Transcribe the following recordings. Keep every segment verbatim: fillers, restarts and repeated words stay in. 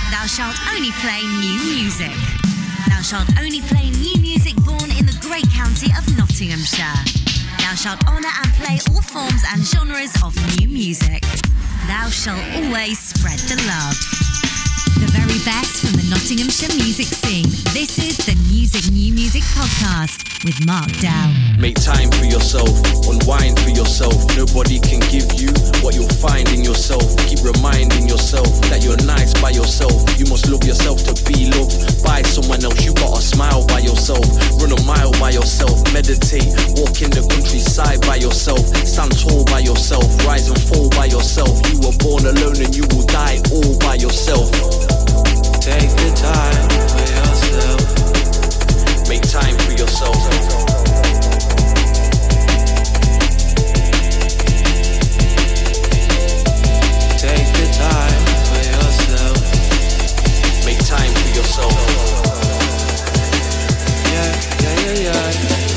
Thou shalt only play new music. Thou shalt only play new music born in the great county of Nottinghamshire. Thou shalt honour and play all forms and genres of new music. Thou shalt always spread the love. The very best from the Nottinghamshire music scene. This is the Music New Music Podcast with Mark Dow. Make time for yourself, unwind for yourself. Nobody can give you what you'll find in yourself. Keep reminding yourself that you're nice by yourself. You must love yourself to be loved by someone else. You gotta smile by yourself, run a mile by yourself, meditate, walk in the countryside by yourself, stand tall by yourself, rise and fall by yourself. You were born alone and you will die all by yourself. Take the time for yourself. Make time for yourself. Take the time for yourself. Make time for yourself. Yeah, yeah, yeah,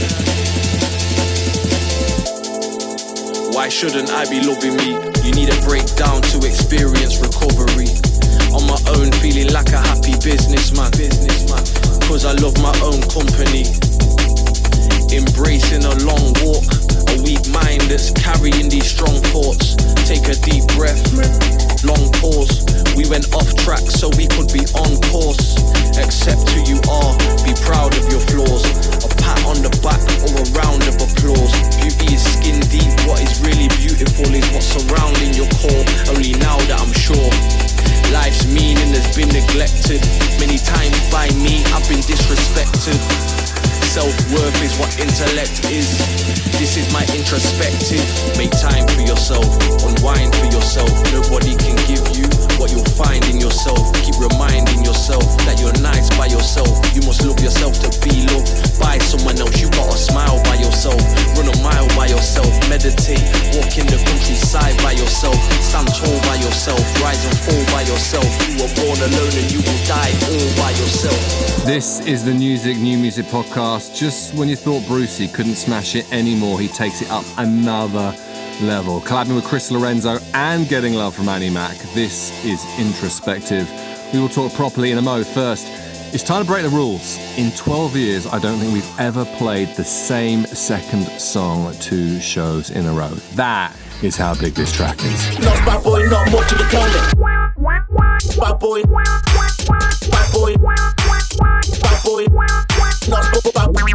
yeah. Why shouldn't I be loving me? You need a breakdown to experience recovery. On my own, feeling like a happy businessman. Businessman. Cause I love my own company. Embracing a long walk, a weak mind that's carrying these strong thoughts. Take a deep breath, long pause. We went off track so we could be on course. Accept who you are, be proud of your flaws. A pat on the back or a round of applause. Beauty is skin deep, what is really beautiful is what's surrounding your core. Only now that I'm sure life's meaning has been neglected. Many times by me I've been disrespected. Self-worth is what intellect is. This is my introspective. Make time for yourself, unwind for yourself. Nobody can give you what you'll find in yourself. Keep reminding yourself that you're nice by yourself. You must love yourself to be loved by someone else. You gotta smile by yourself, run a mile by yourself, meditate, walk in the countryside by yourself, stand tall by yourself, rise and fall by yourself. You were born alone and you will die all by yourself. This is the Music New Music Podcast. Just when you thought Brucey couldn't smash it anymore, he takes it up another level. Collabing with Chris Lorenzo and getting love from Annie Mac. This is introspective. We will talk properly in a mo. First, it's time to break the rules. In twelve years, I don't think we've ever played the same second song two shows in a row. That is how big this track is. Not bad boy, not much of the tone. Bad boy, bad boy, bad boy, not bad boy, bad boy,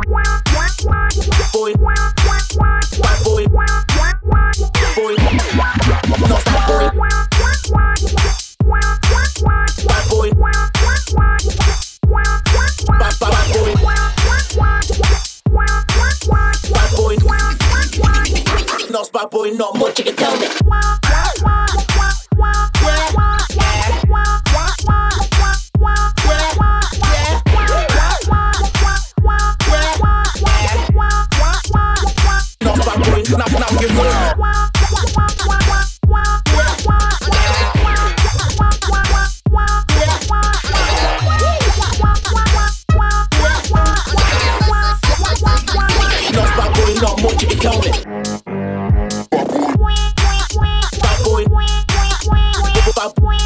bad boy, boy, not bad boy, bad boy, bad bad boy, bad boy, not bad boy, not much you can tell me. Now, now get more. Not bad boy, not much you can tell me. Bad boy, bad boy, bad boy,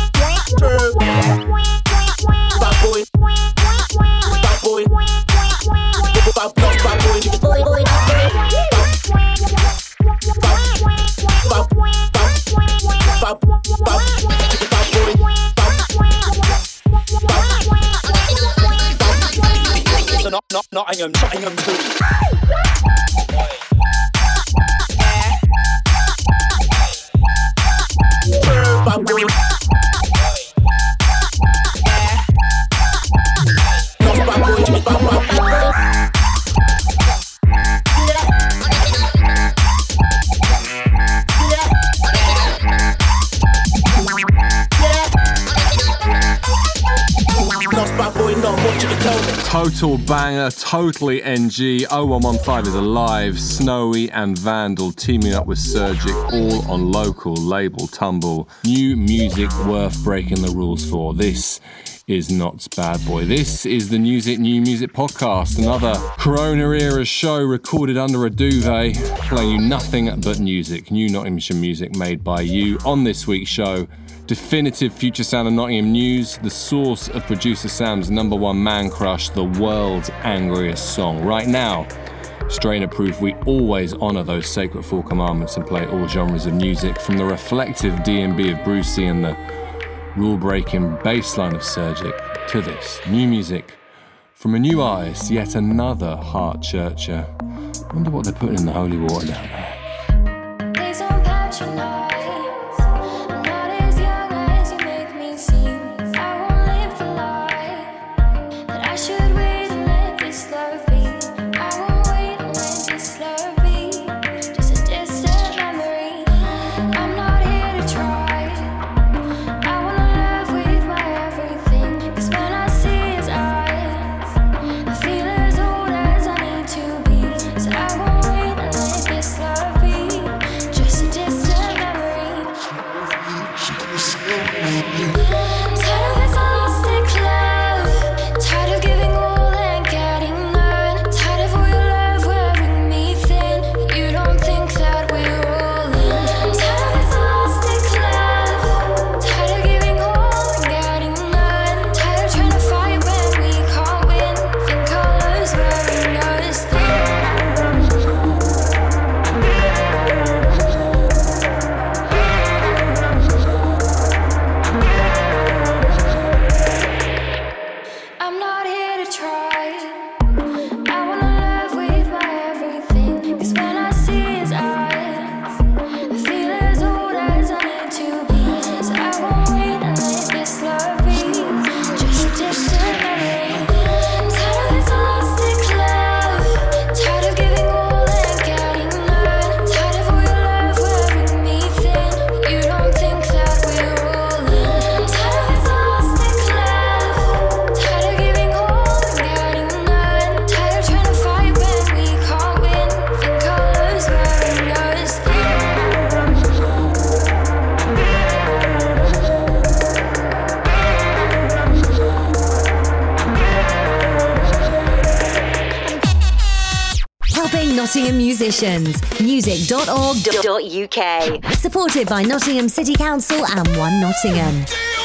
bad boy, bad not bad boy, boy, boy, Not, not, Nottingham, Nottingham too. Bad boy. Not bad boy, bad bad bad. Not bad boy, not much you can tell me. Total banger, totally N G. oh one one five is alive. Snowy and Vandal teaming up with Surgic, all on local label Tumble. New music worth breaking the rules for. This is not Bad Boy. This is the Music New Music Podcast, another Corona era show recorded under a duvet, playing you nothing but music, new Nottinghamshire music made by you. On this week's show, definitive future sound of Nottingham news, the source of producer Sam's number one man crush, the world's angriest song. Right now, Strainer Proof, we always honour those sacred four commandments and play all genres of music, from the reflective D and B of Brucey and the rule-breaking bassline of Sergic to this new music from a new eyes, yet another heart churcher. I wonder what they're putting in the holy water down there. Please don't patronize. I'm not as young as you make me seem. I won't live the life that I should wait and let this love be. I won't wait and let this love be. Just a distant memory. I'm not here to try. I wanna love with my everything. 'Cause when I see his eyes, I feel as old as I need to be. So I won't wait and let this love be. Just a distant memory. Tired of this elastic love. Tired of giving all and getting none. Tired of all your love wearing me thin. You don't think that we're all in. Tired of this elastic love. Tired of giving all and getting none. Tired of trying to fight when we can't win. Think our love's wearing us thin. I'm not here to try. I wanna love with my everything. 'Cause when I see his eyes, I feel as old as I need to be. So I won't wait and let this love be. Just a distant memory. Tired of this elastic love. Tired of giving all and getting none. Tired of all your love wearing me thin. You don't think that we're all in. Tired of this elastic love. Tired of giving all and getting none. Tired of trying to fight when we can't win. Think our love's wearing us thin. Helping Nottingham musicians. music dot org dot U K. Supported by Nottingham City Council and One Nottingham.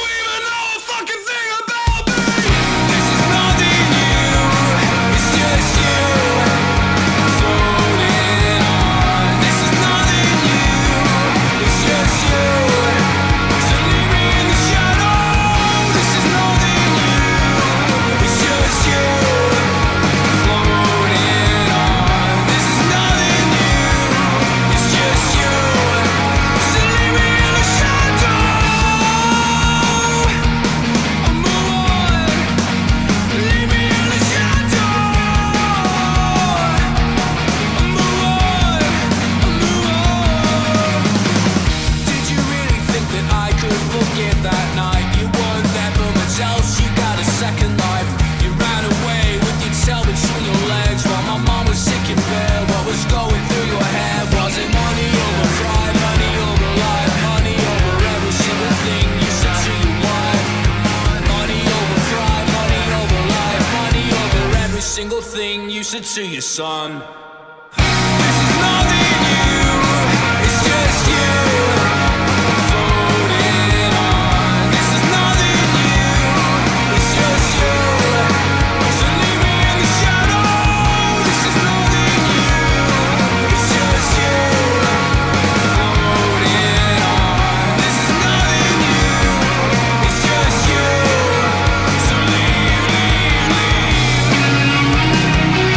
Single thing you said to your son. This is nothing new, it's just you. Floating on. This is nothing new, it's just you. So leave me in the shadow. This is nothing new, it's just you. Floating on. This is nothing new, it's just you. So leave, leave, leave.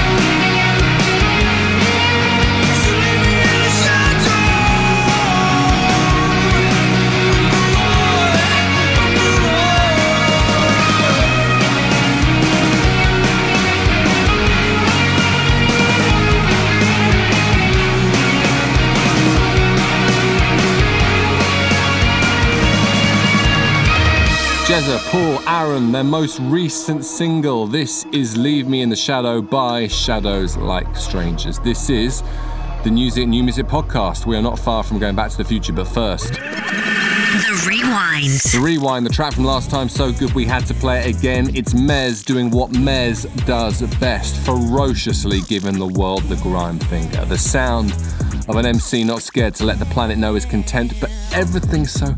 Jezza, Paul, Aaron, their most recent single. This is Leave Me in the Shadow by Shadows Like Strangers. This is the Music New Music podcast. We are not far from going back to the future, but first... The Rewind. The Rewind, the track from last time, so good we had to play it again. It's Mez doing what Mez does best, ferociously giving the world the grime finger. The sound of an M C not scared to let the planet know his content, but everything's so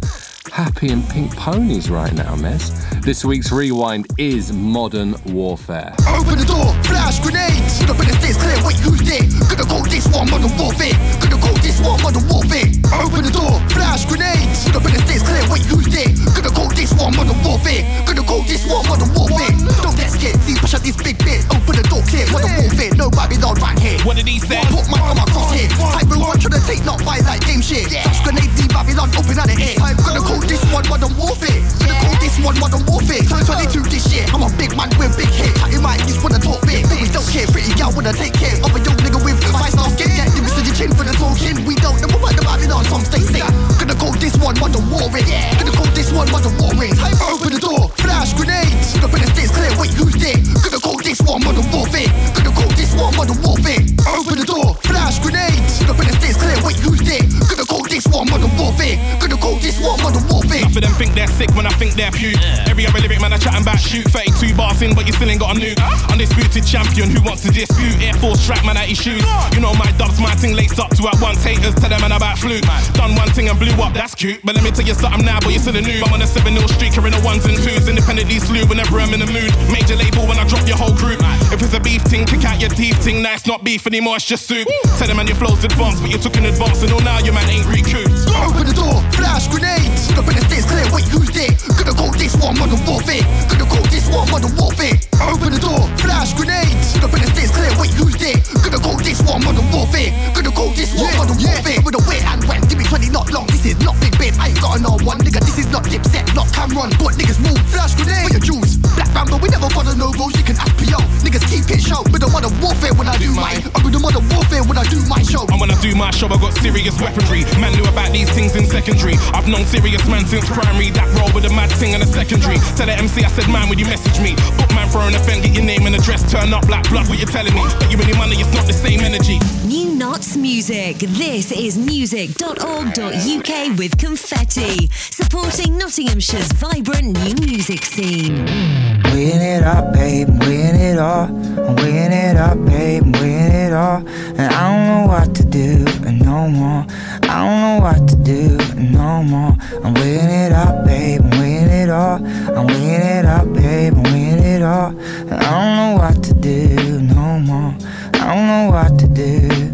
happy and pink ponies right now, Mez. This week's Rewind is Modern Warfare. Open the door, flash grenades. Gonna bring the stairs clear, wait, who's there? Gonna call this one Modern Warfare. Gonna call this one Modern Warfare. Open the door, flash grenades. Gonna bring the stairs clear, wait, who's there? Gonna call this one Modern Warfare. Gonna call this one Modern Warfare. Don't get scared, see, push out this big bit. Open the door clear, Modern Warfare. No Babylon right here. What did he say? Put my arm across here. Everyone trying to take not fight like game shit. Flash grenades, see Babylon open out the air. I'm gonna call this one Modern Warfare. Gonna call this one Modern Warfare. twenty-two this year, I'm a big man with big hair. You might just wanna talk big, but we don't care. Pretty gal wanna take care of a young nigga with five star skin. Get the message chin for the talking. We don't know about the Babylon song, stay safe. Gonna call this one Modern Warfare. Gonna call this one Modern Warfare. Open the door, flash grenades. Gonna bring the stairs clear, wait, who's there? Gonna call this one Modern Warfare. Gonna call this one Modern Warfare. Open the door, flash grenades. Gonna bring the stairs clear, wait, who's there? Gonna call this one Modern Warfare. Gonna call this one Modern Warfare. Enough of them think they're sick when I think they're puke. Every other lyric man I chatting back shoot. thirty-two bars in but you still ain't got a nuke. Undisputed champion who wants to dispute. Air Force strap man at his shoes. You know my dubs, my thing laced up to at once. Haters tell them man about fluke. Done one thing and blew up, that's cute. But let me tell you something now, but you still a noob. I'm on a seven nil streaker in the ones and twos. Independently slew whenever I'm in the mood. Major label when I drop your whole group. If it's a beef ting, kick out your teeth ting. Now it's not beef anymore, it's just soup. Tell them man your flow's advanced, but you took in advance. And all now your man ain't recouped. Open the door, flash grenades. Gonna bring the stairs clear, wait, who's there? Gonna call this one Modern Warfare. Gonna call this one Modern Warfare. Open the door, flash grenades. Gonna bring the stairs clear, wait, who's there? Gonna call this one Modern Warfare. Gonna call this one Modern Warfare. With a wait and when, give me twenty, not long. This is not Big Ben, I ain't got an R one, nigga. This is not Dipset, not Cameron. But niggas move, flash grenade. For your jewels, Black Rambo, we never bother no rules. You can ask P O. Niggas keep it show. With the Modern Warfare when I do mine. I'm with the Modern Warfare when I do my show. And when I do my show, I got serious weaponry. Man knew about these things in secondary. I've known serious man since primary. That roll with a mad thing in the secondary. Tell the M C I said, man, would you message me? Book man for an event, get your name and address. Turn up black blood, what you telling me? But you any money, it's not the same energy. New Knots Music. This is music dot org dot U K with Confetti, supporting Nottinghamshire's vibrant new music scene. Weighing it up, babe, weighing it all. I'm weighing it up, babe, weighing it all. And I don't know what to do, and no more. I don't know what to do, and no more. I'm weighing it up, babe, I'm weighing it all. I'm weighing it up, babe, I'm weighing it all. And I don't know what to do, no more. I don't know what to do.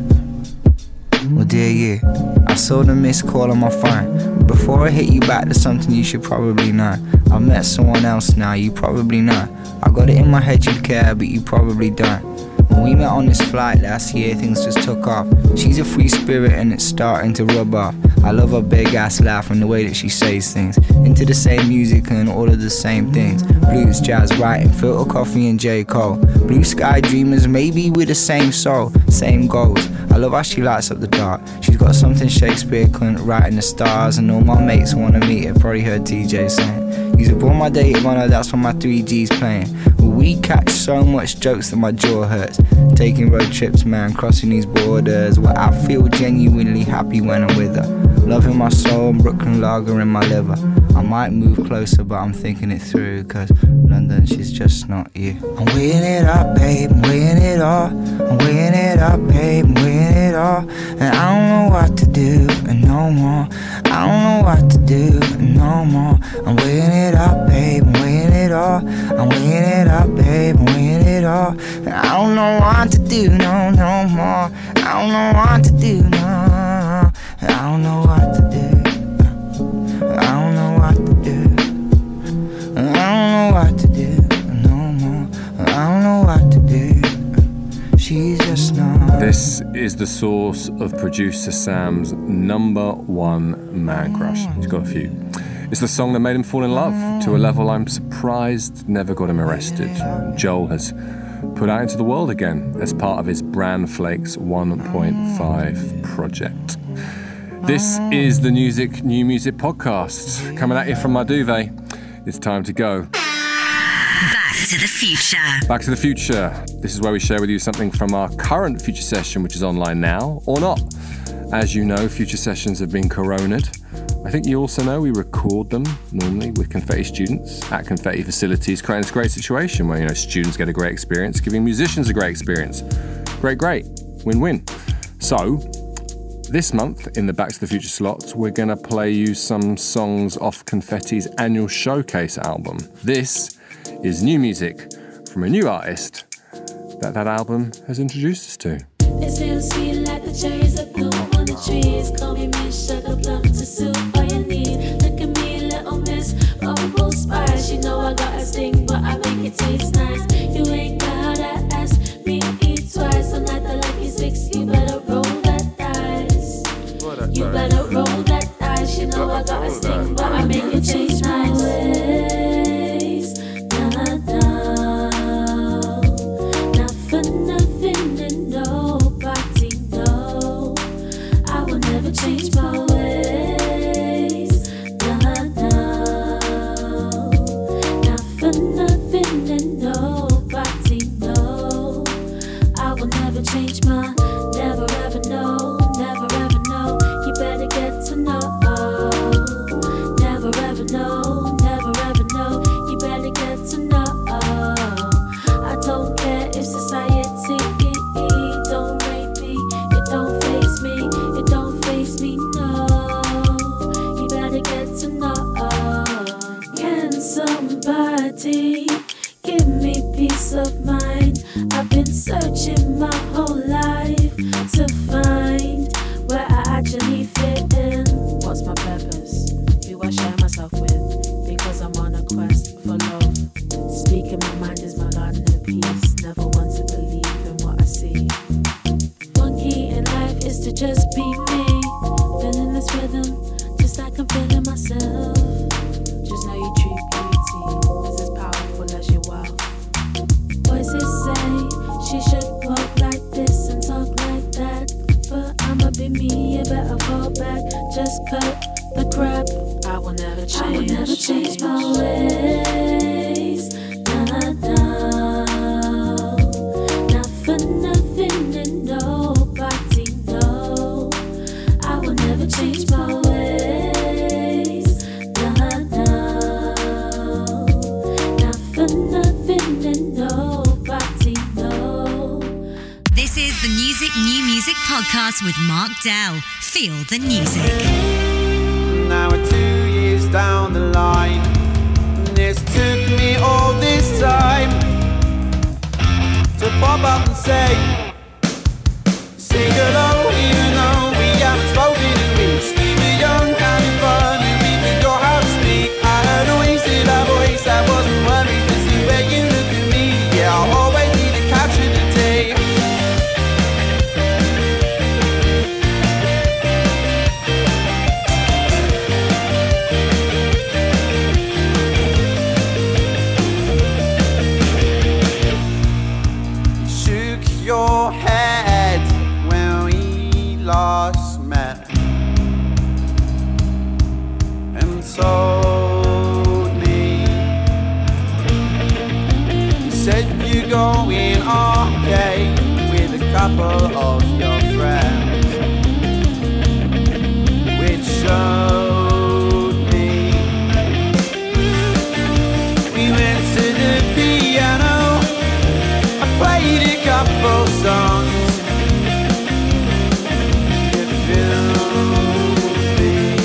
Well, dear you, I saw the missed call on my phone. But before I hit you back, there's something you should probably know. I've met someone else now, you probably know. I got it in my head you'd care, but you probably don't. When we met on this flight last year, things just took off. She's a free spirit and it's starting to rub off. I love her big ass laugh and the way that she says things. Into the same music and all of the same things. Blues, jazz, writing, Filter Coffee and J. Cole. Blue sky dreamers, maybe with the same soul, same goals. I love how she lights up the dark. She's got something Shakespeare couldn't write in the stars. And all my mates wanna meet her, probably heard T J saying. Use a born my dated runner, that's when my three G's playing. Well, we catch so much jokes that my jaw hurts. Taking road trips, man, crossing these borders. Well, I feel genuinely happy when I'm with her. Loving my soul, Brooklyn lager in my liver. I might move closer, but I'm thinking it through, cause London, she's just not you. I'm weighing it up, babe, I'm weighing it all. I'm weighing it up, babe, I'm weighing it all. And I don't know what to do, and no more. I don't know what to do, and no more. I'm weighing it up, babe, I'm weighing it all. I'm weighing it up, babe, I'm weighing it all. And I don't know what to do, no, no more. I don't know what to do, no. I don't know what to do. I don't know what to do. I don't know what to do, no more. I don't know what to do. She's just not. This is the source of producer Sam's number one man crush. He's got a few. It's the song that made him fall in love to a level I'm surprised never got him arrested. Joel has put out into the world again as part of his Bran Flakes one point five project. This is the Music New Music podcast. Coming at you from my duvet. It's time to go. Back to the future. Back to the future. This is where we share with you something from our current Future Session, which is online now, or not. As you know, Future Sessions have been coronaed. I think you also know we record them normally with Confetti students at Confetti facilities, creating this great situation where, you know, students get a great experience, giving musicians a great experience. Great, great. Win-win. So, This month, in the Back to the Future slot, we're going to play you some songs off Confetti's annual Showcase album. This is new music from a new artist that that album has introduced us to. They still sweet like the cherries that bloom on the trees. Call me Miss Sugar Plum to suit all you need. Look at me, little miss, bubble spice. You know I got a sting, but I make it taste nice. You ain't gotta ask me to eat twice. I'm like the lucky six, you better roll that dice. You better roll that dice. You know I got a sting, but I make it taste nice. Ways, nah, nah. Not for nothing and nobody know. I will never change my ways, nah, nah. Not for nothing and nobody know. I will never change my, never ever know, never ever know. You better get to know. Never ever know, never ever know. You better get to know. I don't care if society don't rate me. It don't face me. It don't face me, no. You better get to know. Can somebody give me peace of mind? I've been searching my whole life to find where I actually fit in. What's my purpose? Who I share myself with? Because I'm on a quest for love. Speaking my mind is my garden of peace. Never want to believe in what I see. One key in life is to just be me. Feeling this rhythm, just like I'm feeling myself. Just know your true beauty is as powerful as your wealth. Voices say she should walk like this and talk like that, but I'ma be me, you better fall back. Just cut the crap. I will never change. I will never change my ways. Nah, nah. Not for nothing and nobody know. I will never change my ways. Nah, nah. Not for nothing and nobody know. This is the Music New Music podcast with Mark Dell. Feel the music. Now we're two years down the line, and this took me all this time to pop up and say, say hello, even though we haven't spoken in weeks. We were young and fun, and we forgot how to speak. I heard a voice in our voice, I wasn't worried to see where you look at me. Yeah, I'll always need to capture the tape. Your head when we last met and told me, you said you're going arcade with a couple of your friends, which showed me. We went to the piano, I played a couple songs. You filled me.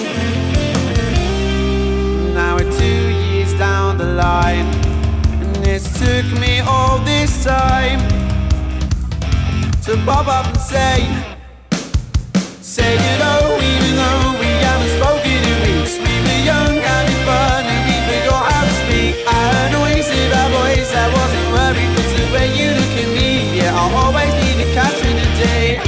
Now we're two years down the line, and it's took me all this time to pop up and say, say hello, even though we haven't spoken in weeks. We were young and in fun, and we forgot how to speak. I heard a voice in our voice, I wasn't worried, cause the way you look at me, yeah, I'll always need to capture the day.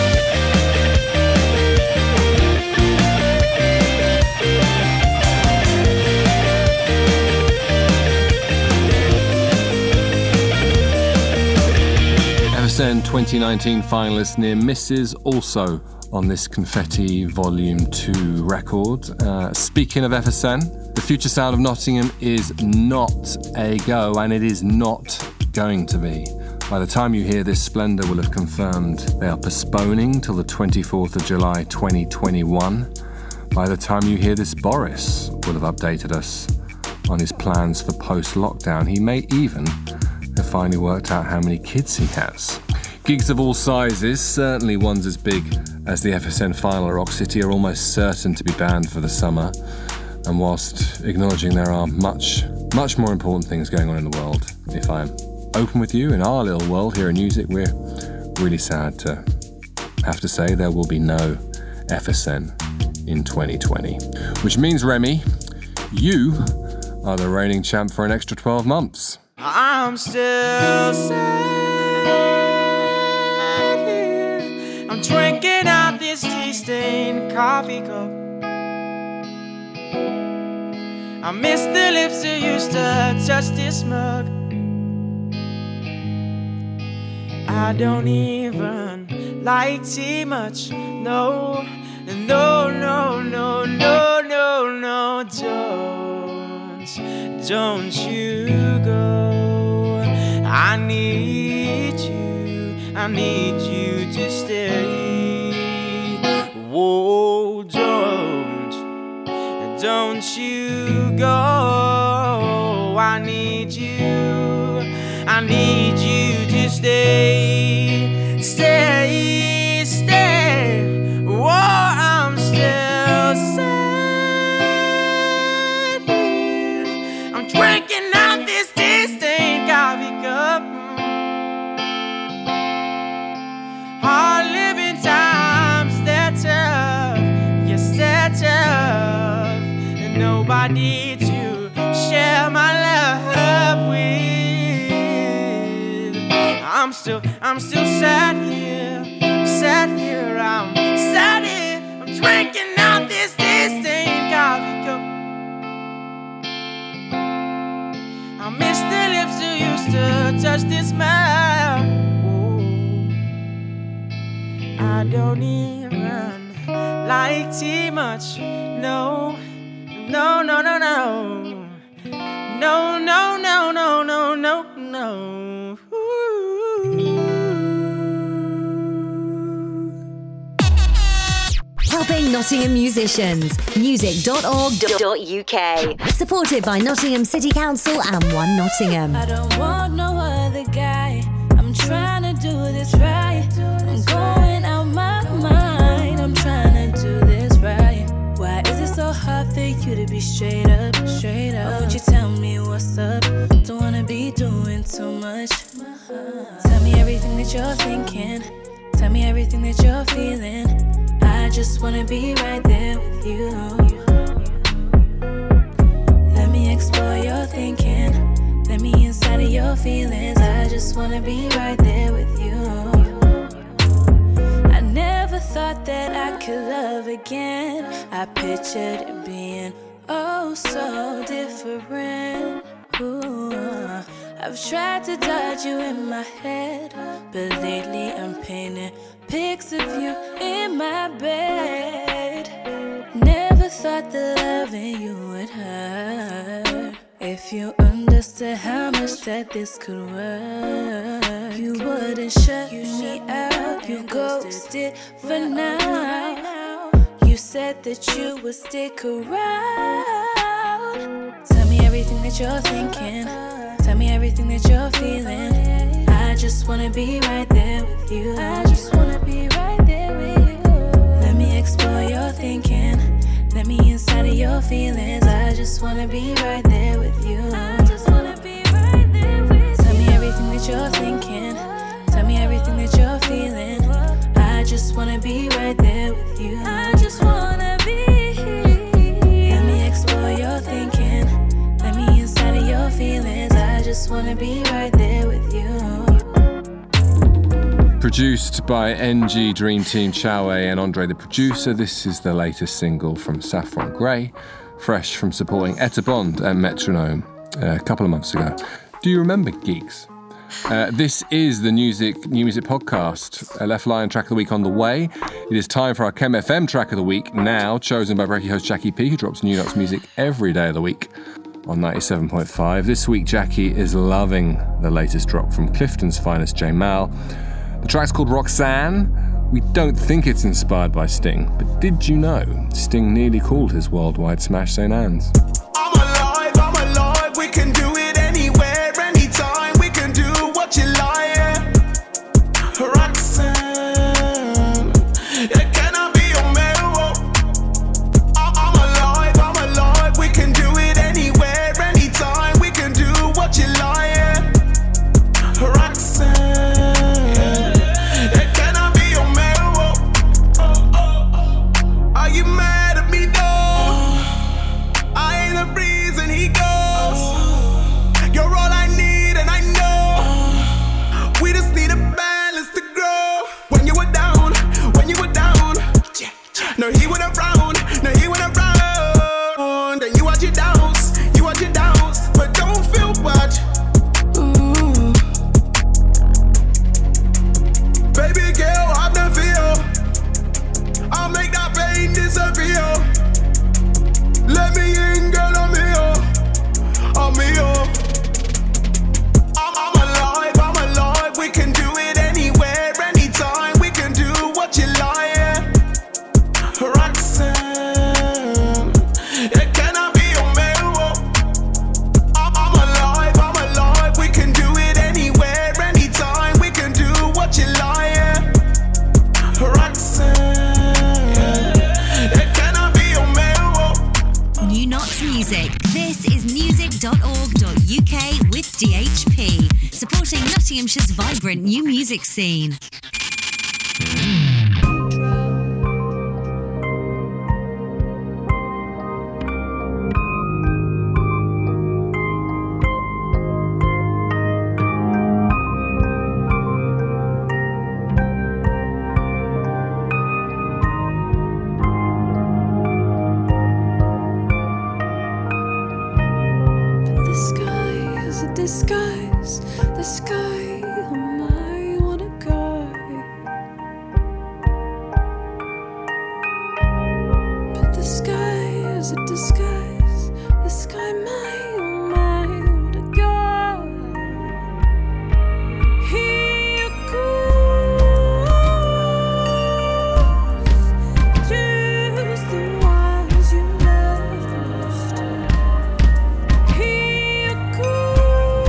Eversen twenty nineteen finalist Near Misses, also on this Confetti Volume two record. Uh, speaking of Eversen, the future sound of Nottingham is not a go, and it is not going to be. By the time you hear this, Splendour will have confirmed they are postponing till the twenty-fourth of July twenty twenty-one. By the time you hear this, Boris will have updated us on his plans for post-lockdown. He may even have finally worked out how many kids he has. Gigs of all sizes, certainly ones as big as the F S N final at Rock City are almost certain to be banned for the summer. And whilst acknowledging there are much, much more important things going on in the world, if I'm open with you, in our little world here in music, we're really sad to have to say there will be no F S N in twenty twenty. Which means, Remy, you are the reigning champ for an extra twelve months. I'm still sad here. I'm drinking out this tea-stained coffee cup. I miss the lips that used to touch this mug. I don't even like tea much. No, no, no, no, no, no, no, don't, don't you go. I need you, I need you to stay. Whoa, don't, don't you go. I need you, I need you to stay, stay, stay. Whoa, I'm still sad here. I'm drinking out this tea-stained coffee cup. Hard living times, they're tough. Yes, they're tough. And nobody to share my love with. I'm still, I'm still sad here. Sad here, I'm sad here. I'm drinking out this tea-stained coffee cup. I miss the lips that used to touch this mouth. I don't even like tea much. No, no, no, no, no. No, no, no, no, no, no, no. Helping Nottingham musicians. music dot org dot U K. Supported by Nottingham City Council and One Nottingham. I don't want no other guy. I'm trying to do this right. I'm going out my mind. I'm trying to do this right. Why is it so hard for you to be straight up, straight up? Why would you tell me what's up? Don't wanna be doing too much. Tell me everything that you're thinking. Tell me everything that you're feeling. I just wanna be right there with you. Let me explore your thinking. Let me inside of your feelings. I just wanna be right there with you. I never thought that I could love again. I pictured it being oh so different. Ooh. I've tried to dodge you in my head, but lately I'm painting pics of you in my bed. Never thought that loving you would hurt. If you understood how much that this could work, you wouldn't shut me out. You ghosted for now. You said that you would stick around. Tell me everything that you're thinking. Tell me everything that you're feeling. I just wanna be right there with you. I just wanna be right there with you. Let me explore your thinking. Let me inside of your feelings. I just wanna be right there with you. I just wanna be right there with you. Tell me everything that you're thinking. Tell me everything that you're feeling. I just wanna be right there with you. I just wanna be. Let me explore your thinking. Let me inside of your feelings. I just wanna be right there with you. Produced by N G Dream Team Choway and Andre the Producer, this is the latest single from Saffron Grey, fresh from supporting Etta Bond at Metronome a couple of months ago. Do you remember Gigs? Uh, this is the music, New Music Podcast. A Left Line track of the week on the way. It is time for our Chem F M track of the week, now chosen by Breaky host Jackie P, who drops New Notes music every day of the week on ninety-seven point five. This week, Jackie is loving the latest drop from Clifton's finest, J Mal. The track's called Roxanne. We don't think it's inspired by Sting, but did you know Sting nearly called his worldwide smash Saint Anne's? I'm alive, I'm alive, we can do it anywhere, anytime, we can do what you like. Roxanne, you can't U K with D H P, supporting Nottinghamshire's vibrant new music scene. Disguise, the sky, oh my, what a guy. But the sky is a disguise, the sky, my, oh my, what a guy. He goes, choose the ones you lost. He goes.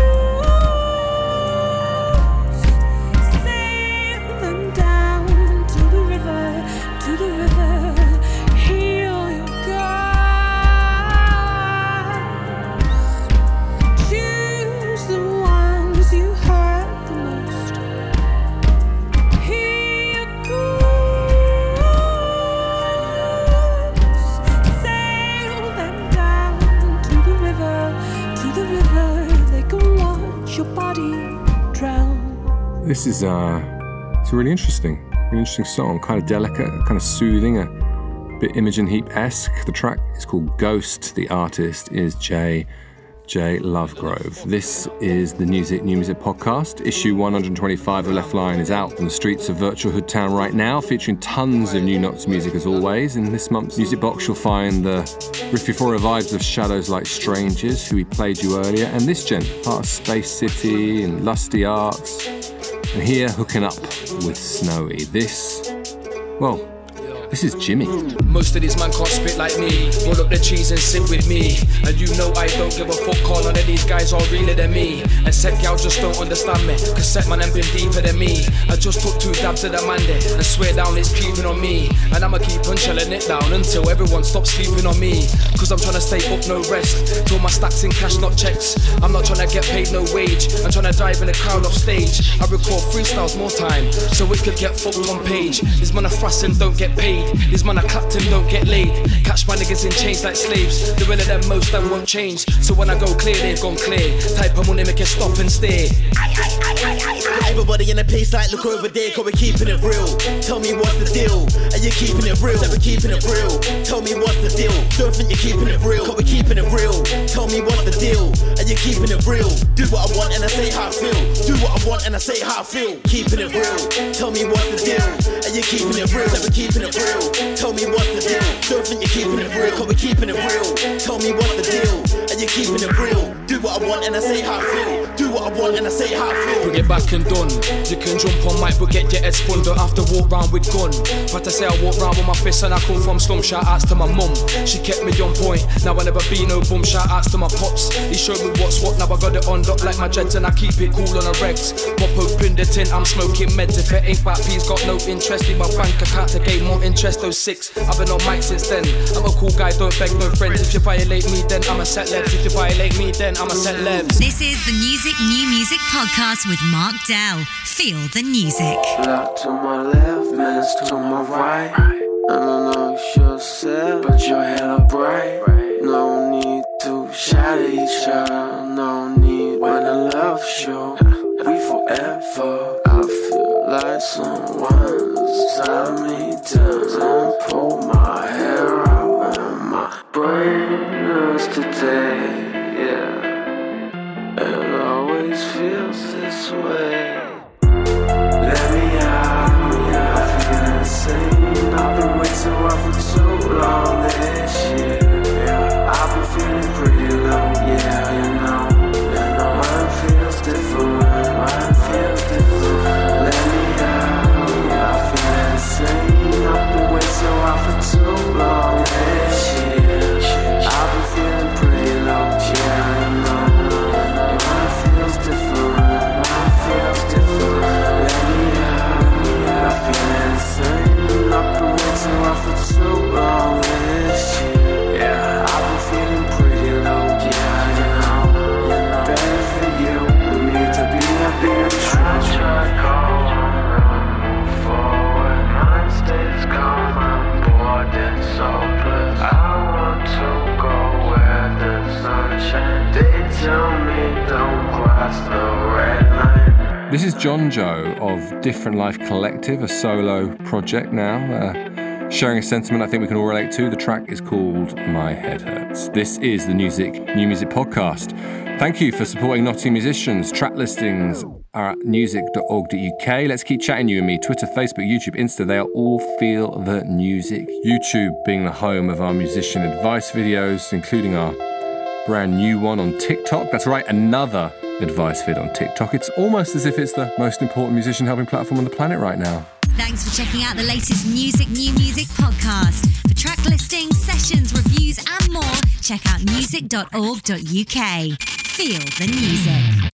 This is uh, it's a really interesting, really interesting song. Kind of delicate, kind of soothing, a bit Imogen Heap-esque. The track is called Ghost. The artist is J. J. Lovegrove. This is the Music New Music podcast. Issue one hundred twenty-five of Left Line is out on the streets of virtual Hood Town right now, featuring tons of new Knots music as always. In this month's music box, you'll find the Riffy-Fora vibes of Shadows Like Strangers, who we played you earlier, and this gent, part of Space City and Lusty Arts. And here, hooking up with Snowy. This, well, this is Jimmy. Most of these man can't spit like me. Roll up the cheese and sit with me. And you know I don't give a fuck, all none of these guys are realer than me. And set gal just don't understand me, cause set man ain't been deeper than me. I just took two dabs of the man there and swear down it's creeping on me. And I'ma keep on shelling it down until everyone stops sleeping on me. Cause I'm trying to stay up, no rest, till my stacks in cash, not checks. I'm not trying to get paid no wage, I'm trying to dive in the crowd off stage. I record freestyles more time, so it could get fucked on page. These man are frassing, don't get paid. These man are clapped and don't get laid. Catch my niggas in chains like slaves. The real of them most that won't change. So when I go clear, they've gone clear. Type of money make it stop and stare. Everybody in the place like look over there, cause we're keeping it real. Tell me what's the deal? Are you keeping it real? That we're keeping it real. Tell me what's the deal? Don't think you're keeping it real, cause we're keeping it real. Tell me what's the deal? Are you keeping it real? Do what I want and I say how I feel. Do what I want and I say how I feel. Keeping it real. Tell me what's the deal? Are you keeping it real? That we're keeping it real. Tell me what's the deal? Don't think you're keeping it real, cause we're keeping it real. Tell me what's the deal? Are you keeping it real? Do what I want and I say how I feel. Do what I want and I say how I feel. Bring it back and done. You can jump on mic but get your head spun. Don't have to walk round with gun. But I say I walk round with my fists and I come from slum. Shout outs to my mum, she kept me on point. Now I never be no bum. Shout outs to my pops, he showed me what's what. Now I got it on lock like my dreads and I keep it cool on a regs. Pop open the tin, I'm smoking meds. If it ain't back, P's got no interest in my bank account to gain more interest. Those six, I've been on mic since then. I'm a cool guy, don't beg no friends. If you violate me, then I'm a set levs. If you violate me, then I'm a set levs. This is the Music New Music podcast with Mark Dell. Feel the music. Look to my left, man's to my right. I don't know you should say, but you're hella bright. No need to shout at each other. No need when the love show. We forever. I feel like someone's tying me down and pull my hair out and my brain hurts today. Yeah. It always feels this way. Let me out, I feel insane. I've been way too rough for too long this year. I've been feeling pretty low, yeah, you know. You know, mine feels different, mine feels different. Let me out, I feel insane. I've been way too rough for too long this year. I've been feeling pretty low, yeah, you know. Mine feels different, mine feels different. Let me out, I feel insane. I've been way too rough for too long. past the red line. This is John Joe of Different Life Collective, a solo project now, uh, sharing a sentiment I think we can all relate to. The track is called My Head Hurts. This is the Music New Music Podcast. Thank you for supporting Nottingham musicians. Track listings are at music dot org dot U K. Let's keep chatting, you and me. Twitter, Facebook, YouTube, Insta, they are all Feel the Music. YouTube being the home of our musician advice videos, including our brand new one on TikTok. That's right, another advice vid on TikTok. It's almost as if it's the most important musician helping platform on the planet right now. Thanks for checking out the latest Music New Music podcast. For track listings, sessions, reviews and more, check out music dot org dot U K. Feel the music.